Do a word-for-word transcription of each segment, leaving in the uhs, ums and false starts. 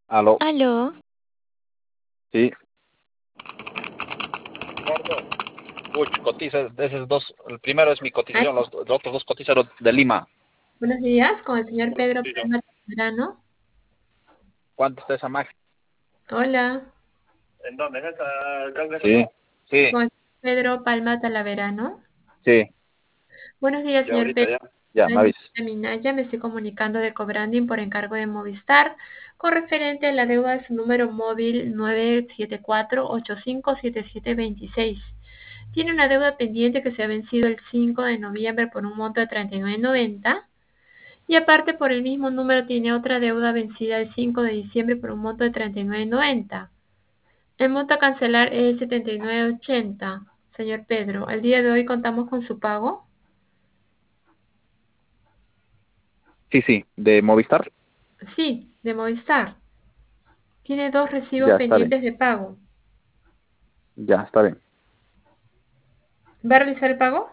Aló, Aló, sí. Uy, cotiza, esos dos, el primero es mi Ay, cotización, los, los otros dos cotizan los de Lima. buenos días, con el señor Pedro Sí, yo. Palma Zambrano. ¿Cuánto está esa máquina? Hola, ¿En dónde? ¿En esa Cauca? Sí, sí, con el señor Pedro Palma Talaverano. sí. Buenos días, Ya señor ahorita Pedro. ya. Ya, me Soy avisas. Minaya, me estoy comunicando de Cobranding por encargo de Movistar con referente a la deuda de su número móvil nueve siete cuatro ocho cinco siete siete dos seis. Tiene una deuda pendiente que se ha vencido el cinco de noviembre por un monto de treinta y nueve noventa y aparte por el mismo número tiene otra deuda vencida el cinco de diciembre por un monto de treinta y nueve noventa. El monto a cancelar es setenta y nueve ochenta. Señor Pedro, ¿al día de hoy contamos con su pago? Sí, sí, de Movistar. Sí, de Movistar. Tiene dos recibos Ya, está bien. pendientes de pago. Ya, está bien. ¿Va a realizar el pago?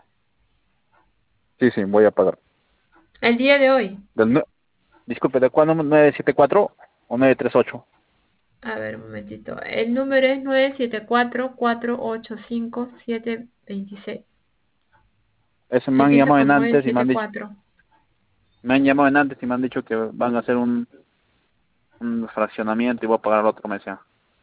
Sí, sí, voy a pagar. Al día de hoy. Del, nue- disculpe, ¿de cuándo? ¿nueve siete cuatro o nueve tres ocho? A ver, un momentito. El número es nueve siete cuatro cuatro ocho cinco siete dos seis. Ese me han Empieza llamado con en antes y me han dicho, nueve siete cuatro. me han llamado en antes y me han dicho que van a hacer un, un fraccionamiento y voy a pagar el otro mes ya.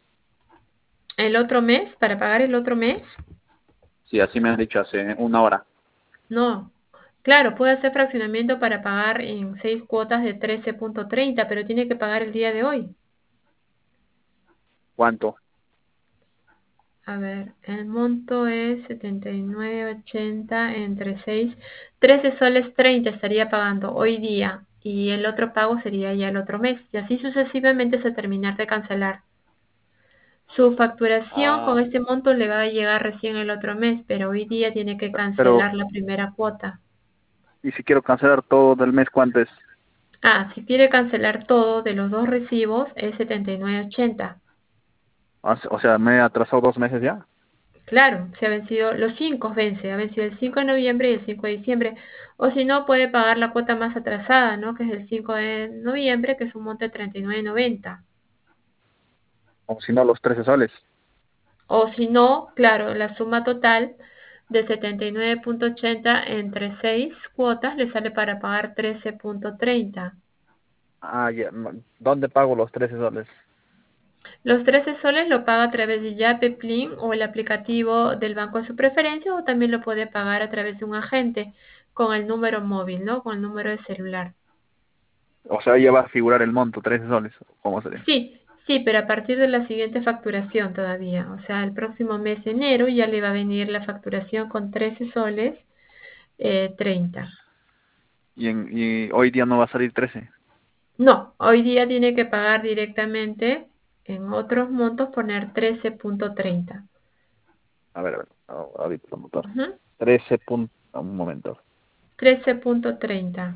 ¿El otro mes? ¿Para pagar el otro mes? Sí, así me han dicho hace una hora. No. Claro, puede hacer fraccionamiento para pagar en seis cuotas de trece punto treinta, pero tiene que pagar el día de hoy. ¿Cuánto? A ver, el monto es setenta y nueve ochenta entre seis, trece soles treinta estaría pagando hoy día y el otro pago sería ya el otro mes y así sucesivamente hasta terminar de cancelar. Su facturación con Ah, este monto le va a llegar recién el otro mes, pero hoy día tiene que pero, cancelar la primera cuota. ¿y si quiero cancelar todo del mes, cuánto es? Ah, si quiere cancelar todo de los dos recibos es setenta y nueve ochenta. O o sea, me he atrasado dos meses ya. Claro, se ha vencido, los cinco vence, ha vencido el cinco de noviembre y el cinco de diciembre. O si no, puede pagar la cuota más atrasada, ¿no? Que es el cinco de noviembre, que es un monto de treinta y nueve noventa. O si no, los trece soles. O si no, claro, la suma total de setenta y nueve punto ochenta entre seis cuotas le sale para pagar trece punto treinta. Ah, ya. no, ¿Dónde pago los trece soles? Los trece soles lo paga a través de Yape, Plin o el aplicativo del banco de su preferencia o también lo puede pagar a través de un agente con el número móvil, ¿no? Con el número de celular. O sea, ya va a figurar el monto, trece soles. ¿Cómo sería? Sí, sí, pero a partir de la siguiente facturación todavía. O sea, el próximo mes de enero ya le va a venir la facturación con trece soles eh, treinta. Y, en, y hoy día no va a salir trece. No, hoy día tiene que pagar directamente en otros montos poner trece punto treinta. A ver, a ver. a- Ahorita lo motor. Ujú. trece punto... Un momento. trece punto treinta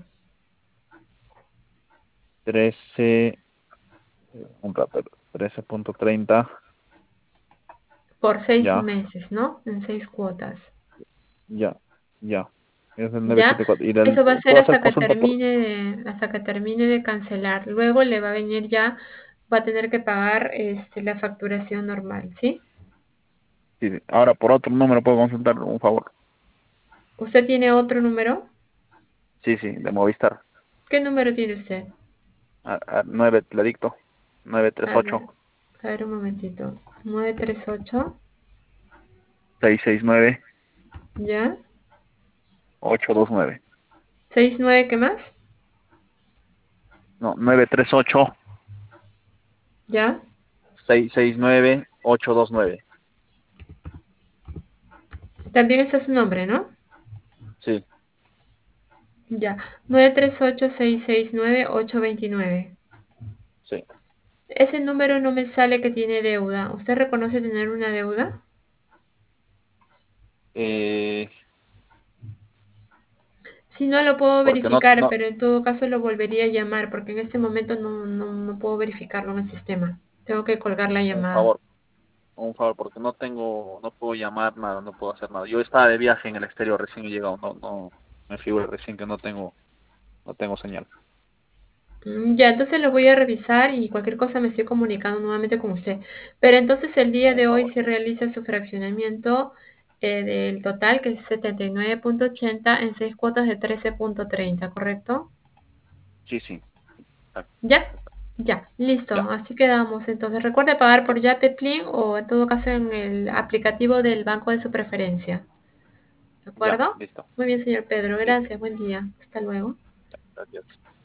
trece... Un rato. trece punto treinta. por seis Ya, meses, ¿no? En seis cuotas. ya, ya. Es el ¿Ya? novecientos setenta y cuatro. ¿Y del, Eso va a ser puedo hacer hasta que consulta por...? termine de, hasta que termine de cancelar. Luego le va a venir ya, va a tener que pagar este, la facturación normal, ¿sí? Sí, sí. Ahora por otro número puedo consultar, un favor. ¿Usted tiene otro número? Sí, sí, de Movistar. ¿Qué número tiene usted? A, a nueve, le dicto. nueve tres A ocho ver, a ver un momentito. nueve tres ocho, seis seis nueve ¿ya? ocho dos nueve. ¿seis nueve qué más? No, nueve tres ocho ¿Ya? seis seis nueve ocho dos nueve. También ese es su nombre, ¿no? Sí, Ya. nueve tres ocho seis seis nueve ocho dos nueve. sí. Ese número no me sale que tiene deuda. ¿Usted reconoce tener una deuda? Eh, Si no lo puedo porque no, verificar, no, pero en todo caso lo volvería a llamar porque en este momento no, no, no puedo verificarlo en el sistema. Tengo que colgar la un llamada. favor, un favor, porque no tengo, no puedo llamar nada, no puedo hacer nada. Yo estaba de viaje en el exterior, recién he llegado, no, no, me figura recién que no tengo, no tengo señal. Mm, Ya, entonces lo voy a revisar y cualquier cosa me estoy comunicando nuevamente con usted. Pero entonces el día Por de hoy favor. se realiza su fraccionamiento eh, del total, que es setenta y nueve punto ochenta en seis cuotas de trece punto treinta, ¿correcto? Sí, sí. Exacto, ¿Ya? exacto. Ya, listo. Ya, Así quedamos. Entonces recuerde pagar por Yape Plin o en todo caso en el aplicativo del banco de su preferencia. ¿De ya, acuerdo? listo. Muy bien, señor Pedro. Sí, Gracias. Buen día. Hasta luego. gracias.